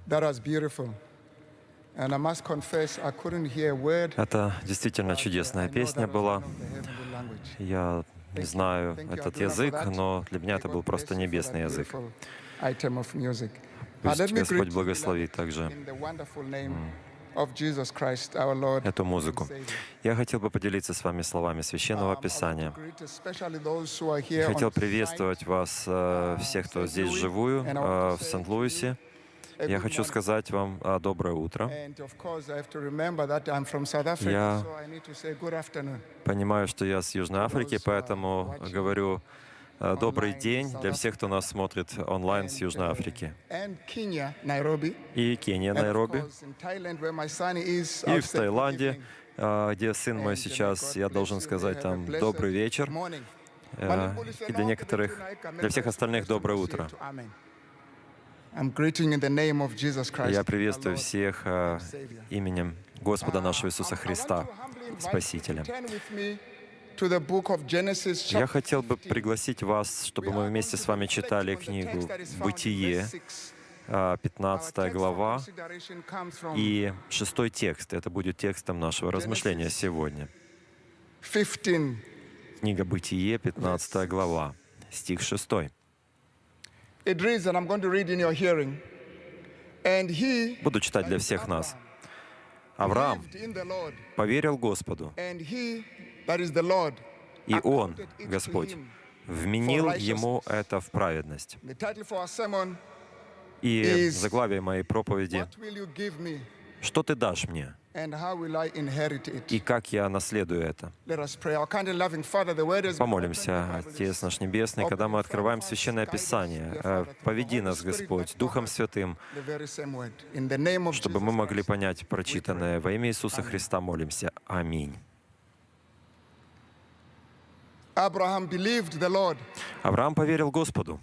Это действительно чудесная песня была. Я не знаю этот язык, но для меня это был просто небесный язык. Пусть Господь благословит также эту музыку. Я хотел бы поделиться с вами словами Священного Писания. Я хотел приветствовать вас, всех, кто здесь вживую, в Сент-Луисе. Я хочу сказать вам доброе утро. Я понимаю, что я с Южной Африки, поэтому говорю добрый день для всех, кто нас смотрит онлайн с Южной Африки. И Кения, Найроби. И в Таиланде, где сын мой сейчас, я должен сказать там добрый вечер. И для некоторых, для всех остальных доброе утро. Я приветствую всех именем Господа нашего Иисуса Христа, Спасителя. Я хотел бы пригласить вас, чтобы мы вместе с вами читали книгу «Бытие», 15 глава и 6 текст. Это будет текстом нашего размышления сегодня. Книга «Бытие», 15 глава, стих 6. Буду читать для всех нас. Авраам поверил Господу, и Он, Господь, вменил ему это в праведность. И заглавие моей проповеди «Что ты дашь мне? И как я наследую это?» Помолимся, Отец наш Небесный, когда мы открываем Священное Писание. Поведи нас, Господь, Духом Святым, чтобы мы могли понять прочитанное. Во имя Иисуса Христа молимся. Аминь. Авраам поверил Господу,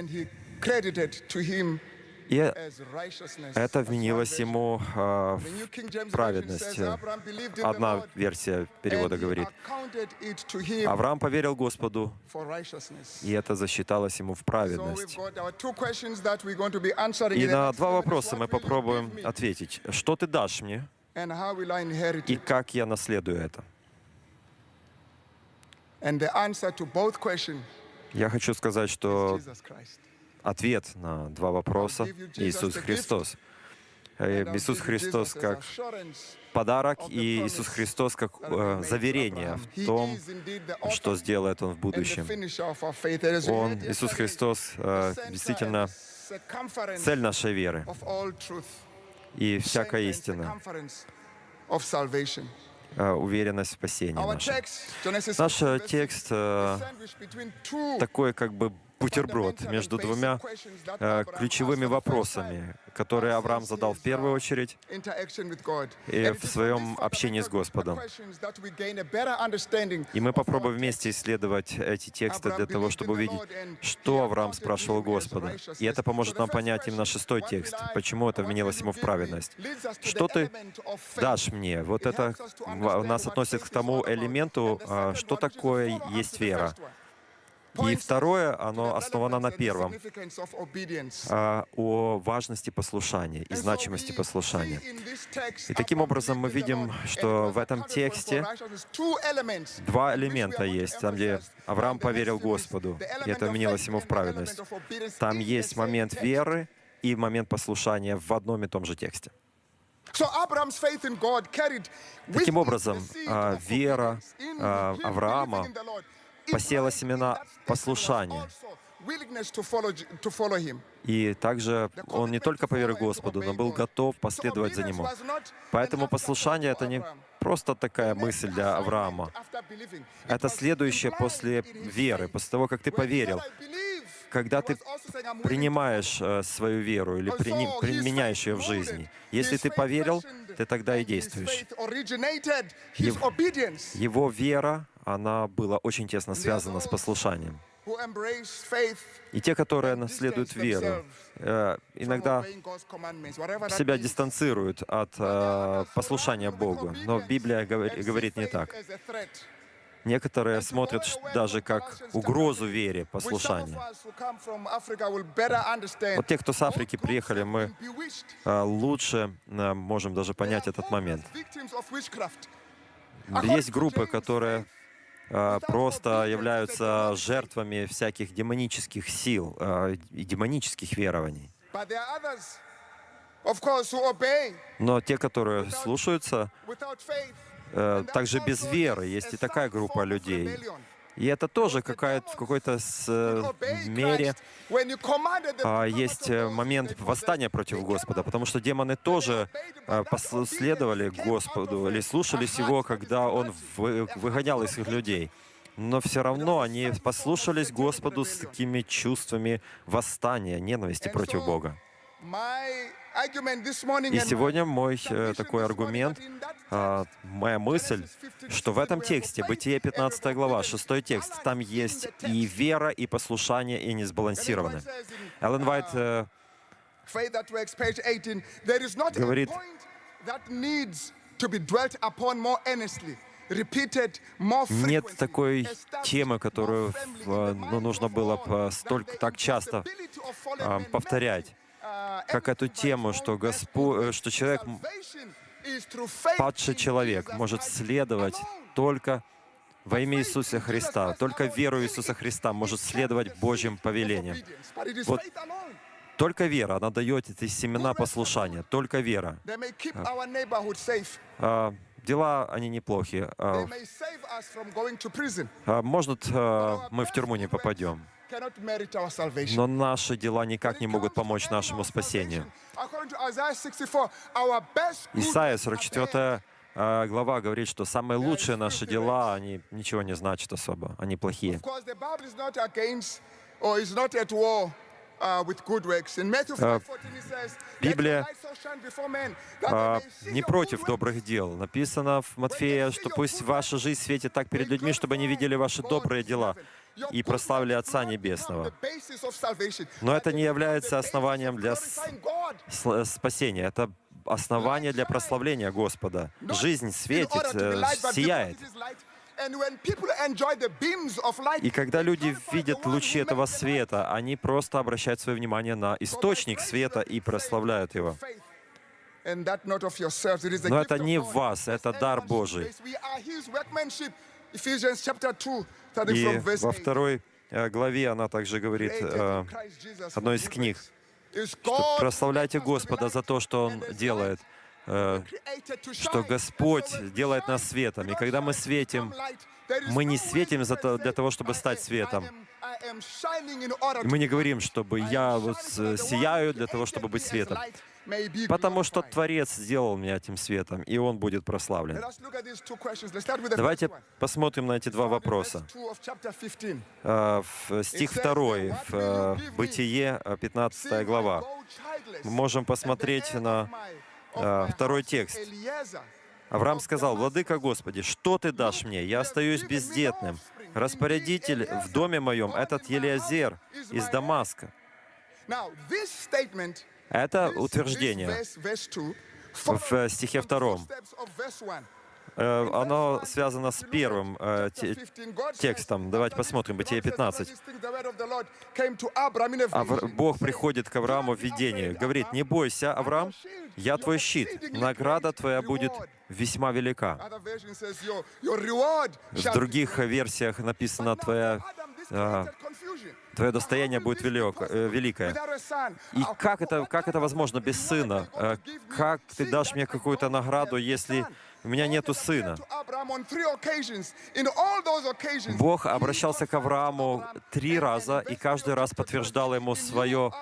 и это вменилось ему в праведность. Одна версия перевода говорит: Авраам поверил Господу, и это засчиталось ему в праведность. И на два вопроса мы попробуем ответить. Что ты дашь мне? И как я наследую это? Я хочу сказать, что ответ на два вопроса — Иисус Христос. Иисус Христос как подарок, и Иисус Христос как заверение в том, что сделает Он в будущем. Он, Иисус Христос, действительно цель нашей веры и всякая истина, уверенность в спасении нашем. Наш текст такой как бы бутерброд между двумя ключевыми вопросами, которые Авраам задал в первую очередь и в своем общении с Господом. И мы попробуем вместе исследовать эти тексты для того, чтобы увидеть, что Авраам спрашивал Господа. И это поможет нам понять именно 6 текст, почему это вменилось ему в праведность. Что ты дашь мне? Вот это нас относит к тому элементу, что такое есть вера. И второе, оно основано на первом, о важности послушания и значимости послушания. И таким образом мы видим, что в этом тексте два элемента есть, там, где Авраам поверил Господу, и это вменилось ему в праведность. Там есть момент веры и момент послушания в одном и том же тексте. Таким образом, вера Авраама посеяла семена послушания. И также он не только поверил Господу, но был готов последовать за Ним. Поэтому послушание — это не просто такая мысль для Авраама. Это следующее после веры, после того, как ты поверил. Когда ты принимаешь свою веру или применяешь ее в жизни. Если ты поверил, ты тогда и действуешь. Его вера, она была очень тесно связана с послушанием. И те, которые наследуют веру, иногда себя дистанцируют от послушания Богу. Но Библия говорит не так. Некоторые смотрят даже как угрозу вере, послушанию. Вот те, кто с Африки приехали, мы лучше можем даже понять этот момент. Есть группы, которые просто являются жертвами всяких демонических сил и демонических верований. Но те, которые слушаются, также без веры, есть и такая группа людей. И это тоже в какой-то мере есть момент восстания против Господа, потому что демоны тоже последовали Господу или слушались Его, когда Он выгонял из их людей. Но все равно они послушались Господу с такими чувствами восстания, ненависти против Бога. И сегодня мой такой аргумент, моя мысль, что в этом тексте, Бытие 15 глава, 6 текст, там есть и вера, и послушание, и несбалансированы. Эллен Уайт говорит, нет такой темы, которую нужно было так часто повторять, как эту тему, что человек, падший человек, может следовать только во имя Иисуса Христа, только веру Иисуса Христа может следовать Божьим повелениям. Вот только вера, она дает эти семена послушания, только вера. Дела, они неплохие. Может, мы в тюрьму не попадем, но наши дела никак не могут помочь нашему спасению. Исайя 44 глава говорит, что самые лучшие наши дела, они ничего не значат особо, они плохие. Библия не против добрых дел. Написано в Матфея, что пусть ваша жизнь светит так перед людьми, чтобы они видели ваши добрые дела и прославили Отца Небесного. Но это не является основанием для спасения. Это основание для прославления Господа. Жизнь светит, сияет. И когда люди видят лучи этого света, они просто обращают свое внимание на источник света и прославляют его. Но это не в вас, это дар Божий. И во 2 главе она также говорит, одной из книг, что прославляйте Господа за то, что Он делает, что Господь делает нас светом. И когда мы светим, мы не светим для того, чтобы стать светом. И мы не говорим, чтобы я сияю для того, чтобы быть светом. Потому что Творец сделал меня этим светом, и Он будет прославлен. Давайте посмотрим на эти два вопроса. Стих 2, в Бытие, 15 глава. Мы можем посмотреть на второй текст. Авраам сказал: «Владыка Господи, что Ты дашь мне? Я остаюсь бездетным. Распорядитель в доме моем — этот Елиазер из Дамаска». Это утверждение в стихе 2. Оно связано с первым текстом. Давайте посмотрим, Бытие 15. Бог приходит к Аврааму в видении. Говорит: «Не бойся, Авраам, я твой щит. Награда твоя будет весьма велика». В других версиях написано: «Твое достояние будет великое». И как это возможно без сына? Как ты дашь мне какую-то награду, если у меня нету сына? Бог обращался к Аврааму 3 раза, и каждый раз подтверждал ему свое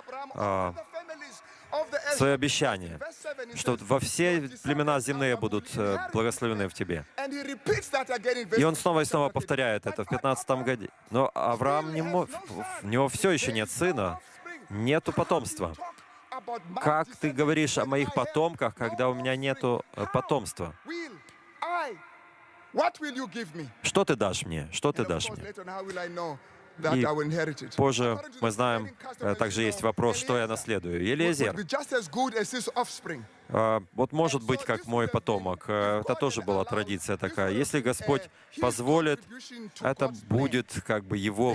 обещание, что во все племена земные будут благословены в тебе. И он снова и снова повторяет это в 15 году. Но Авраам у него все еще нет сына, нету потомства. Как ты говоришь о моих потомках, когда у меня нету потомства? Что ты дашь мне? Что ты дашь мне? И позже мы знаем, также есть вопрос, что я наследую. Елиезер. Вот может быть, как мой потомок. Это тоже была традиция такая. Если Господь позволит, это будет как бы его,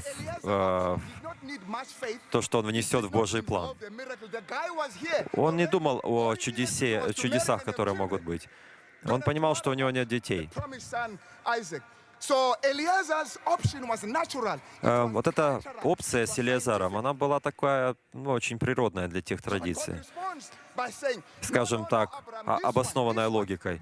то, что он внесет в Божий план. Он не думал о чудесах, которые могут быть. Он понимал, что у него нет детей. Вот эта опция с Елиезером, она была такая, очень природная для тех традиций. Скажем так, обоснованная логикой.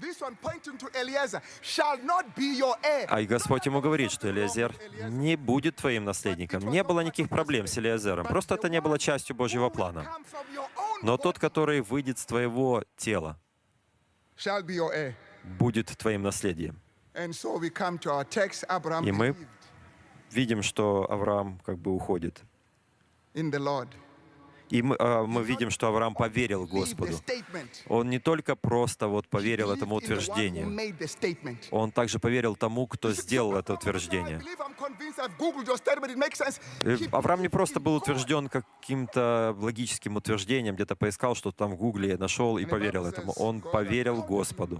А и Господь ему говорит, что Елиезер не будет твоим наследником. Не было никаких проблем с Елиезером. Просто это не было частью Божьего плана. Но тот, который выйдет с твоего тела, будет твоим наследием. И мы видим, что Авраам как бы уходит. И мы видим, что Авраам поверил Господу. Он не только просто поверил этому утверждению, он также поверил тому, кто сделал это утверждение. И Авраам не просто был утвержден каким-то логическим утверждением, где-то поискал что-то там в Гугле, нашел и поверил этому. Он поверил Господу.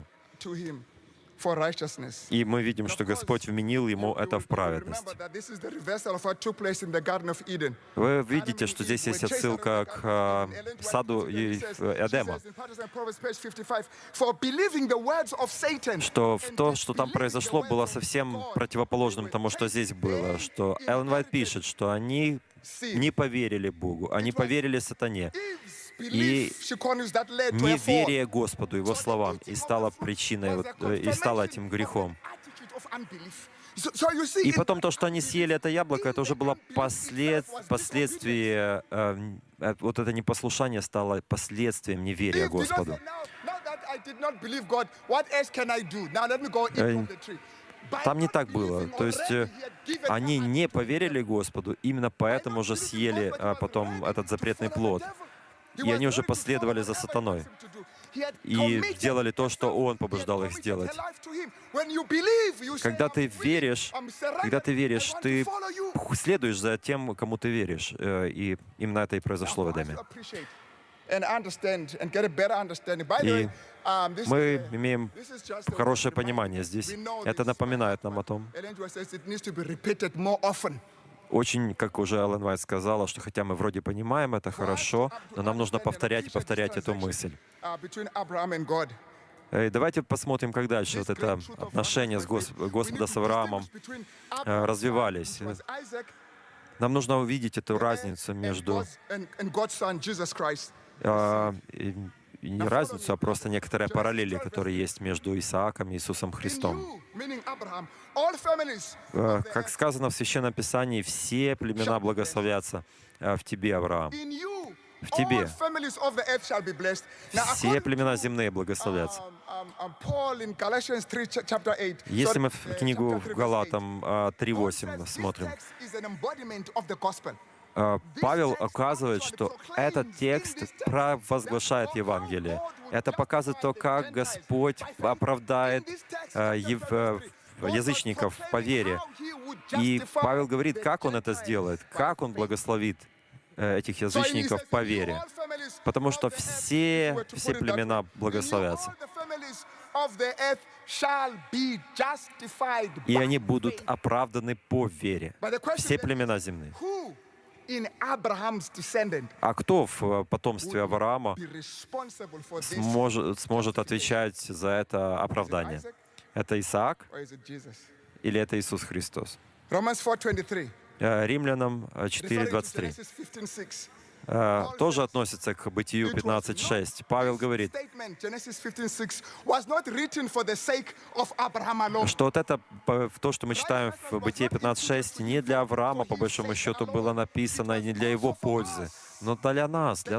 И мы видим, что Господь вменил ему это в праведность. Вы видите, что здесь есть отсылка к саду Эдема, что то, что там произошло, было совсем противоположным тому, что здесь было. Что Эллен Уайт пишет, что они не поверили Богу, они поверили сатане. И неверие Господу, Его словам, и стало причиной, и стало этим грехом. И потом то, что они съели это яблоко, это уже было последствие, вот это непослушание стало последствием неверия Господу. Там не так было. То есть они не поверили Господу, именно поэтому уже съели потом этот запретный плод. И они уже последовали за сатаной и делали то, что он побуждал их сделать. Когда ты веришь, ты следуешь за тем, кому ты веришь. И именно это и произошло в Эдеме. И мы имеем хорошее понимание здесь. Это напоминает нам о том. Очень, как уже Эллен Уайт сказала, что хотя мы вроде понимаем это хорошо, но нам нужно повторять и повторять эту мысль. И давайте посмотрим, как дальше вот это отношение с Господа с Авраамом развивались. Нам нужно увидеть эту разницу между... Не разницу, а просто некоторые параллели, которые есть между Исааком и Иисусом Христом. Как сказано в Священном Писании, все племена благословятся в тебе, Авраам. В тебе. Все племена земные благословятся. Если мы в книгу Галатам 3:8 смотрим, Павел указывает, что этот текст провозглашает Евангелие. Это показывает то, как Господь оправдает язычников по вере. И Павел говорит, как он это сделает, как он благословит этих язычников по вере. Потому что все племена благословятся. И они будут оправданы по вере. Все племена земные. А кто в потомстве Авраама сможет отвечать за это оправдание? Это Исаак или это Иисус Христос? Римлянам 4:23. Тоже относится к Бытию 15:6. Павел говорит, что вот это, то, что мы читаем в Бытие 15:6, не для Авраама, по большому счету, было написано, не для его пользы, но для нас, для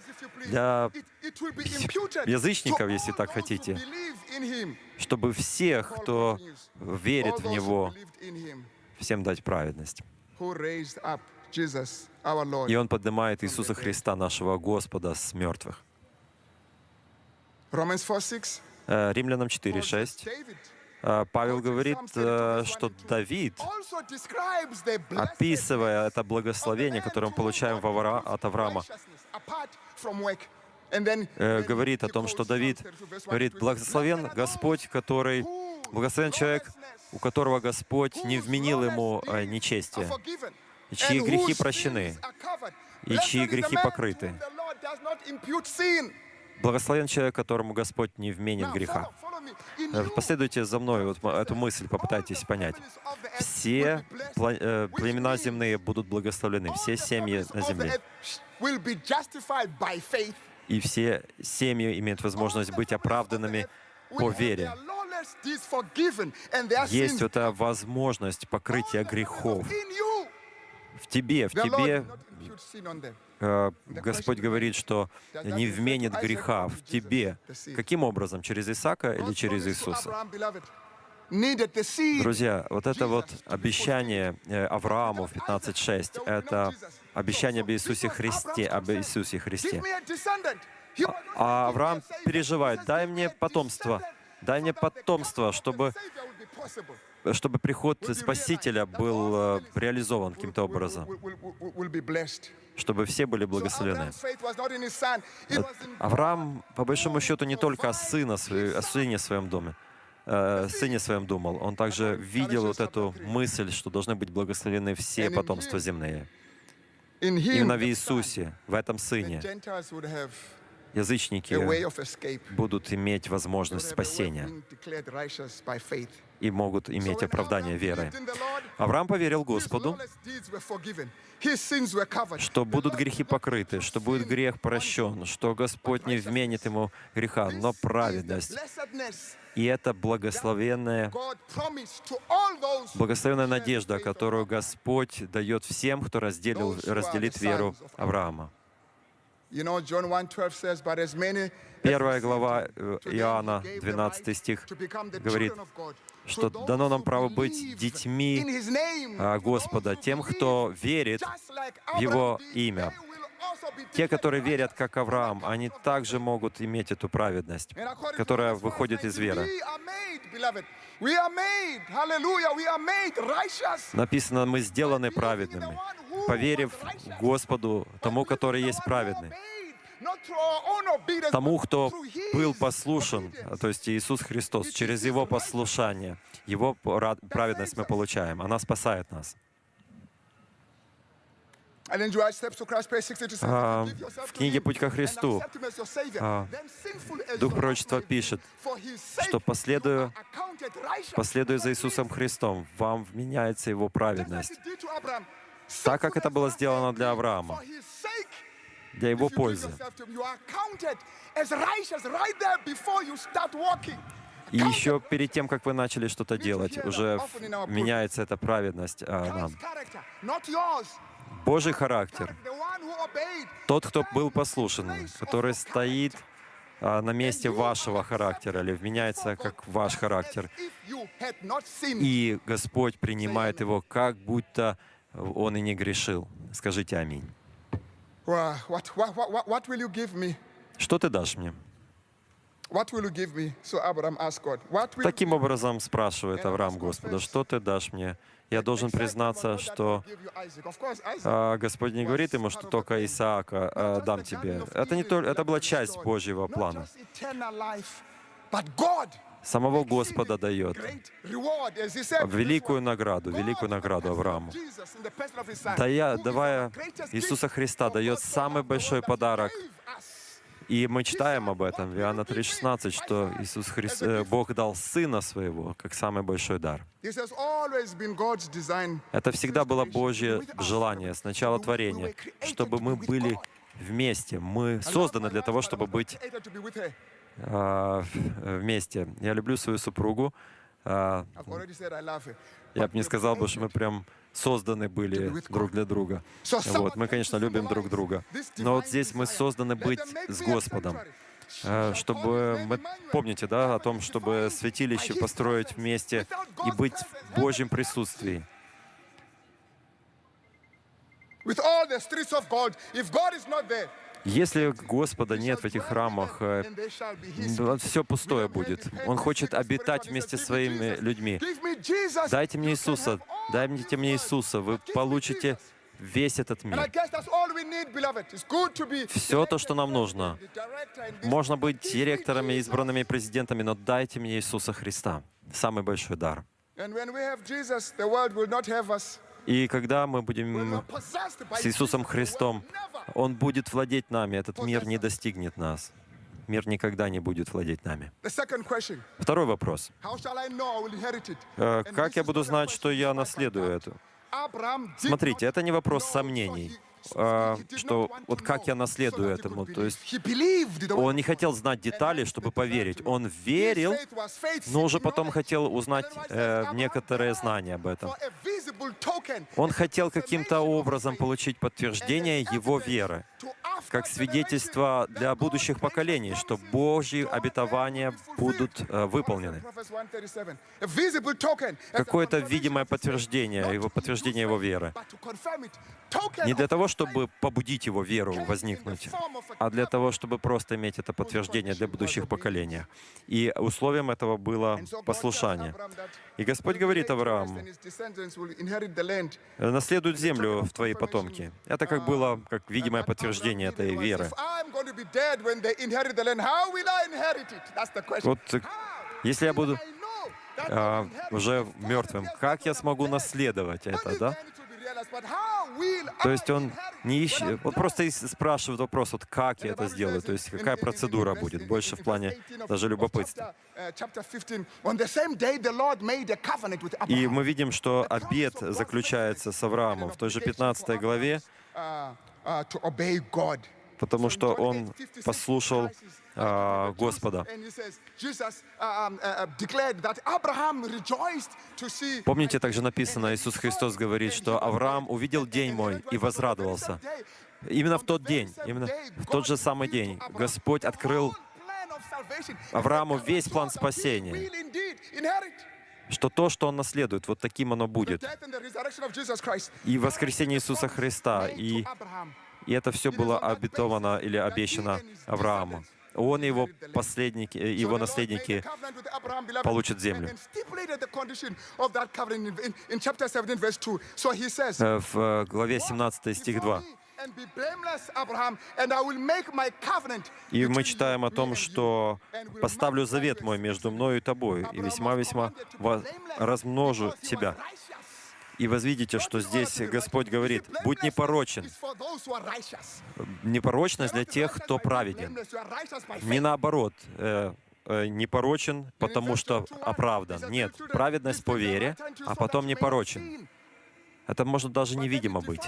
язычников, если так хотите, чтобы всех, кто верит в Него, всем дать праведность. И Он поднимает Иисуса Христа, нашего Господа, с мертвых. Римлянам 4:6. Павел говорит, что Давид, описывая это благословение, которое мы получаем от Авраама, говорит о том, что Давид говорит: «Благословен Господь, благословен человек, у которого Господь не вменил ему нечестия, и чьи грехи прощены, и чьи грехи покрыты. Благословен человек, которому Господь не вменит греха». Последуйте за мной, вот эту мысль попытайтесь понять. Все племена земные будут благословлены, все семьи на земле. И все семьи имеют возможность быть оправданными по вере. Есть эта возможность покрытия грехов. В тебе Господь говорит, что не вменит греха в тебе. Каким образом? Через Исаака или через Иисуса? Друзья, вот это вот обещание Аврааму в 15:6, это обещание об Иисусе Христе, А Авраам переживает: дай мне потомство, чтобы приход Спасителя был реализован каким-то образом, чтобы все были благословлены. Авраам, по большому счету, не только о сыне своем думал, он также видел вот эту мысль, что должны быть благословлены все потомства земные. Именно в Иисусе, в этом Сыне, язычники будут иметь возможность спасения и могут иметь оправдание верой. Авраам поверил Господу, что будут грехи покрыты, что будет грех прощен, что Господь не вменит ему греха, но праведность. И это благословенная надежда, которую Господь дает всем, кто разделит веру Авраама. 1 глава Иоанна, 12 стих, говорит, что дано нам право быть детьми Господа, тем, кто верит в Его имя. Те, которые верят, как Авраам, они также могут иметь эту праведность, которая выходит из веры. Написано: мы сделаны праведными, поверив Господу, тому, который есть праведный. Тому, кто был послушен, то есть Иисус Христос, через Его послушание, Его праведность мы получаем. Она спасает нас. В книге «Путь ко Христу» Дух пророчества пишет, что последуя за Иисусом Христом, вам вменяется Его праведность, так как это было сделано для Авраама, для Его пользы. И еще перед тем, как вы начали что-то делать, уже меняется эта праведность нам. Божий характер, тот, кто был послушен, который стоит на месте вашего характера или вменяется как ваш характер, и Господь принимает его, как будто он и не грешил. Скажите аминь. Что ты дашь мне? Таким образом спрашивает Авраам Господа: что ты дашь мне? Я должен признаться, что Господь не говорит ему, что только Исаака дам тебе. Это была часть Божьего плана. Самого Господа дает великую награду Аврааму. Давая Иисуса Христа, дает самый большой подарок. И мы читаем об этом в Иоанна 3,16, что Бог дал Сына Своего как самый большой дар. Это всегда было Божье желание с начала творения, чтобы мы были вместе. Мы созданы для того, чтобы быть вместе. Я люблю свою супругу. Я бы не сказал, что мы прям созданы были друг для друга. Мы, конечно, любим друг друга. Но вот здесь мы созданы быть с Господом. Чтобы, вы помните, да, о том, чтобы святилище построить вместе и быть в Божьем присутствии. Если Господа нет в этих храмах, все пустое будет. Он хочет обитать вместе с своими людьми. Дайте мне Иисуса, дайте мне Иисуса, вы получите весь этот мир. Все то, что нам нужно. Можно быть директорами, избранными президентами, но дайте мне Иисуса Христа. Самый большой дар. И когда мы будем с Иисусом Христом, Он будет владеть нами, этот мир не достигнет нас. Мир никогда не будет владеть нами. Второй вопрос. Как я буду знать, что я наследую это? Смотрите, это не вопрос сомнений, что вот как я наследую этому. То есть он не хотел знать детали, чтобы поверить. Он верил, но уже потом хотел узнать некоторые знания об этом. Он хотел каким-то образом получить подтверждение его веры, как свидетельство для будущих поколений, что Божьи обетования будут выполнены. Какое-то видимое подтверждение его веры. Не для того, чтобы побудить его веру возникнуть, а для того, чтобы просто иметь это подтверждение для будущих поколений. И условием этого было послушание. И Господь говорит Аврааму: наследуют землю в твои потомки. Это как было как видимое подтверждение этой веры. Вот если я буду уже мертвым, как я смогу наследовать это, да? То есть он не ищет, он просто спрашивает вопрос, вот как я это сделаю, то есть какая процедура будет, больше в плане даже любопытства. И мы видим, что обет заключается с Авраамом в той же 15 главе, потому что он послушал Господа. Помните, также написано, Иисус Христос говорит, что Авраам увидел день мой и возрадовался. Именно в тот день, именно в тот же самый день Господь открыл Аврааму весь план спасения, что то, что он наследует, вот таким оно будет. И воскресение Иисуса Христа, и это все было обетовано или обещано Аврааму. Он и его наследники получат землю. В главе 17, стих 2. И мы читаем о том, что «поставлю завет мой между мною и тобою, и весьма-весьма размножу тебя». И возвидите, что здесь Господь говорит: «Будь непорочен». Непорочность для тех, кто праведен. Не наоборот, непорочен, потому что оправдан. Нет, праведность по вере, а потом непорочен. Это может даже невидимо быть.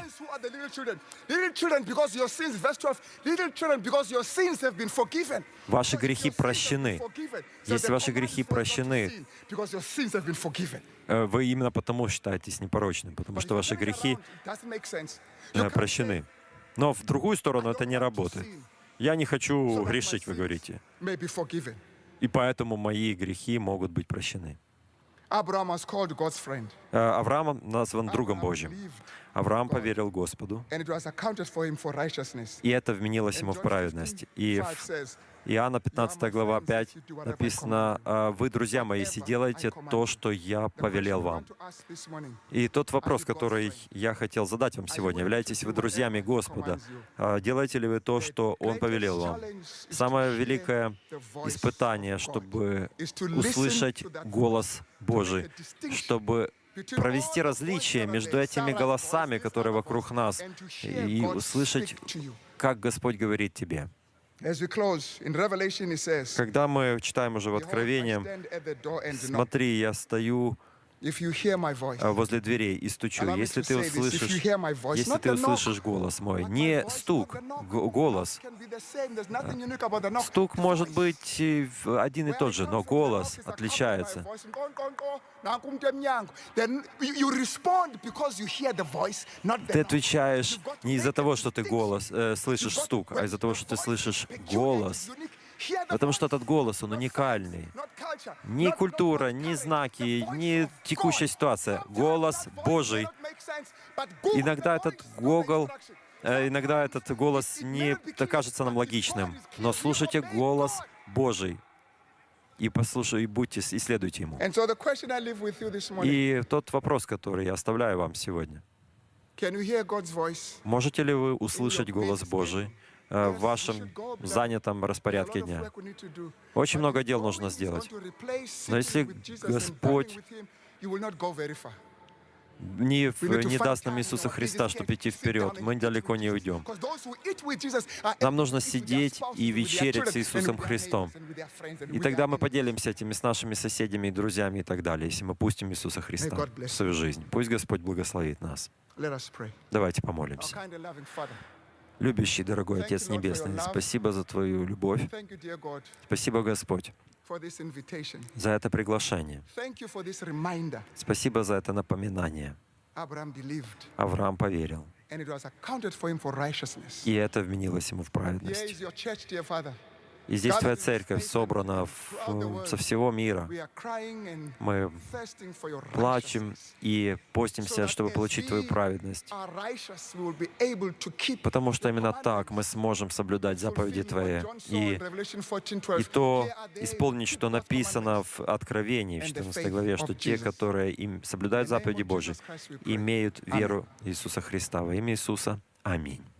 Ваши грехи прощены. Если ваши грехи прощены, вы именно потому считаетесь непорочным, потому что ваши грехи прощены. Но в другую сторону это не работает. Я не хочу грешить, вы говорите. И поэтому мои грехи могут быть прощены. Авраам назван другом Божьим. Авраам поверил Господу, и это вменилось ему в праведность. И в Иоанна 15 глава 5 написано: «Вы, друзья мои, делайте то, что я повелел вам». И тот вопрос, который я хотел задать вам сегодня: являетесь вы друзьями Господа? Делаете ли вы то, что Он повелел вам? Самое великое испытание, чтобы услышать голос Божий, чтобы провести различие между этими голосами, которые вокруг нас, и услышать, как Господь говорит тебе. Когда мы читаем уже в Откровении: «Смотри, я стою возле дверей и стучу. Если ты услышишь голос мой». Не стук, голос. Стук может быть один и тот же, но голос отличается. Ты отвечаешь не из-за того, что ты слышишь стук, а из-за того, что ты слышишь голос. Потому что этот голос, он уникальный. Ни культура, ни знаки, ни текущая ситуация. Голос Божий. Иногда этот иногда этот голос не кажется нам логичным, но слушайте голос Божий и послушайте, и будьте, и следуйте Ему. И тот вопрос, который я оставляю вам сегодня. Можете ли вы услышать голос Божий в вашем занятом распорядке дня? Очень много дел нужно сделать. Но если Господь не даст нам Иисуса Христа, чтобы идти вперед, мы далеко не уйдем. Нам нужно сидеть и вечерять с Иисусом Христом. И тогда мы поделимся этими с нашими соседями и друзьями и так далее, если мы пустим Иисуса Христа в свою жизнь. Пусть Господь благословит нас. Давайте помолимся. Любящий, дорогой Отец Небесный, спасибо за Твою любовь. Спасибо, Господь, за это приглашение. Спасибо за это напоминание. Авраам поверил, и это вменилось ему в праведность. И здесь Твоя церковь собрана со всего мира. Мы плачем и постимся, чтобы получить Твою праведность. Потому что именно так мы сможем соблюдать заповеди Твои. И то исполнить, что написано в Откровении, в 14 главе, что те, которые им соблюдают заповеди Божьи, имеют веру Иисуса Христа. Во имя Иисуса. Аминь.